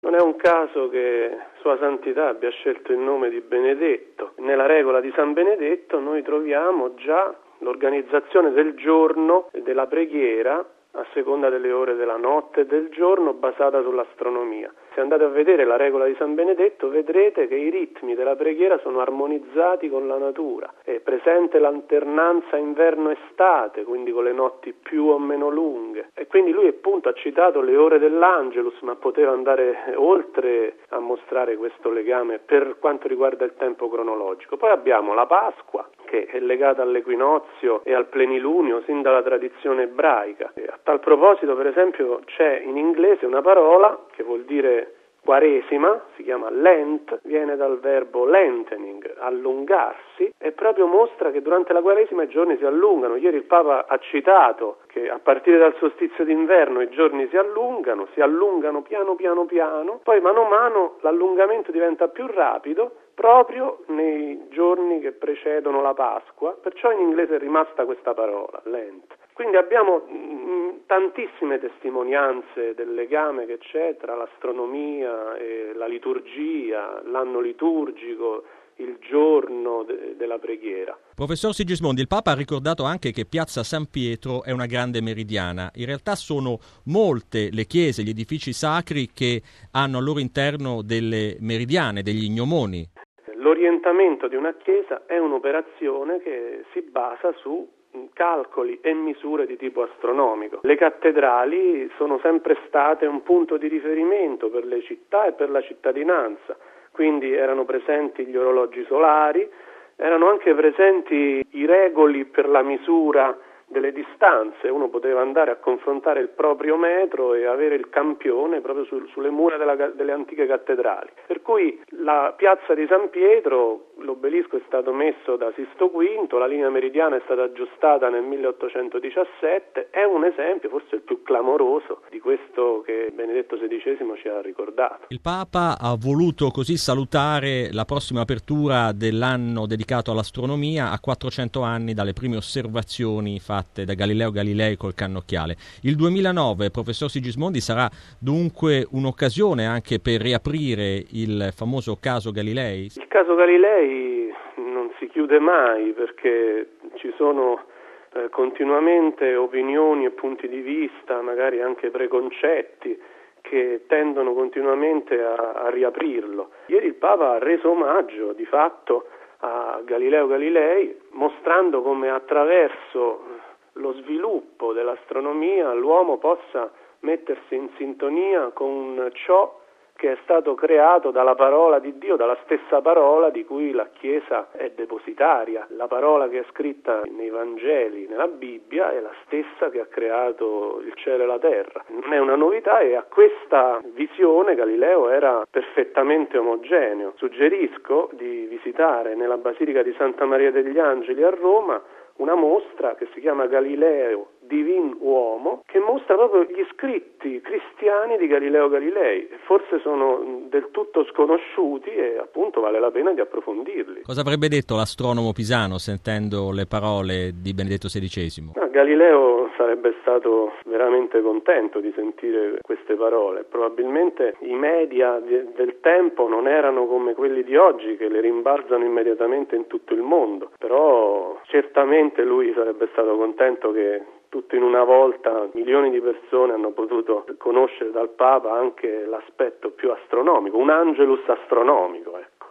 Non è un caso che Sua Santità abbia scelto il nome di Benedetto. Nella regola di San Benedetto noi troviamo già l'organizzazione del giorno e della preghiera a seconda delle ore della notte e del giorno, basata sull'astronomia. Se andate a vedere la regola di San Benedetto vedrete che i ritmi della preghiera sono armonizzati con la natura. È presente l'alternanza inverno-estate, quindi con le notti più o meno lunghe. E quindi lui appunto ha citato le ore dell'Angelus, ma poteva andare oltre a mostrare questo legame per quanto riguarda il tempo cronologico. Poi abbiamo la Pasqua, che è legata all'equinozio e al plenilunio sin dalla tradizione ebraica. E a tal proposito, per esempio, c'è in inglese una parola che vuol dire Quaresima, si chiama Lent, viene dal verbo lengthening, allungarsi, e proprio mostra che durante la Quaresima i giorni si allungano. Ieri il Papa ha citato che a partire dal solstizio d'inverno i giorni si allungano piano piano piano, poi mano a mano l'allungamento diventa più rapido proprio nei giorni che precedono la Pasqua, perciò in inglese è rimasta questa parola, Lent. Quindi abbiamo tantissime testimonianze del legame che c'è tra l'astronomia e la liturgia, l'anno liturgico, il giorno della preghiera. Professor Sigismondi, il Papa ha ricordato anche che Piazza San Pietro è una grande meridiana. In realtà sono molte le chiese, gli edifici sacri che hanno al loro interno delle meridiane, degli gnomoni. L'orientamento di una chiesa è un'operazione che si basa su calcoli e misure di tipo astronomico. Le cattedrali sono sempre state un punto di riferimento per le città e per la cittadinanza, quindi erano presenti gli orologi solari, erano anche presenti i regoli per la misura delle distanze. Uno poteva andare a confrontare il proprio metro e avere il campione proprio sulle mura delle antiche cattedrali. Per cui la piazza di San Pietro, l'obelisco è stato messo da Sisto V, la linea meridiana è stata aggiustata nel 1817, è un esempio, forse il più clamoroso, di questo che Benedetto XVI ci ha ricordato. Il Papa ha voluto così salutare la prossima apertura dell'anno dedicato all'astronomia a 400 anni dalle prime osservazioni fatte da Galileo Galilei col cannocchiale. Il 2009, professor Sigismondi, sarà dunque un'occasione anche per riaprire il famoso caso Galilei? Il caso Galilei non si chiude mai perché ci sono continuamente opinioni e punti di vista, magari anche preconcetti, che tendono continuamente a riaprirlo. Ieri il Papa ha reso omaggio di fatto a Galileo Galilei, mostrando come attraverso lo sviluppo dell'astronomia l'uomo possa mettersi in sintonia con ciò che è stato creato dalla parola di Dio, dalla stessa parola di cui la Chiesa è depositaria. La parola che è scritta nei Vangeli, nella Bibbia, è la stessa che ha creato il cielo e la terra. Non è una novità e a questa visione Galileo era perfettamente omogeneo. Suggerisco di visitare nella Basilica di Santa Maria degli Angeli a Roma una mostra che si chiama Galileo Divin Uomo, che mostra proprio gli scritti cristiani di Galileo Galilei. Forse sono del tutto sconosciuti e appunto vale la pena di approfondirli. Cosa avrebbe detto l'astronomo pisano sentendo le parole di Benedetto XVI? Galileo sarebbe stato veramente contento di sentire queste parole. Probabilmente i media del tempo non erano come quelli di oggi che le rimbalzano immediatamente in tutto il mondo, però certamente lui sarebbe stato contento che tutto in una volta milioni di persone hanno potuto conoscere dal Papa anche l'aspetto più astronomico, un angelus astronomico.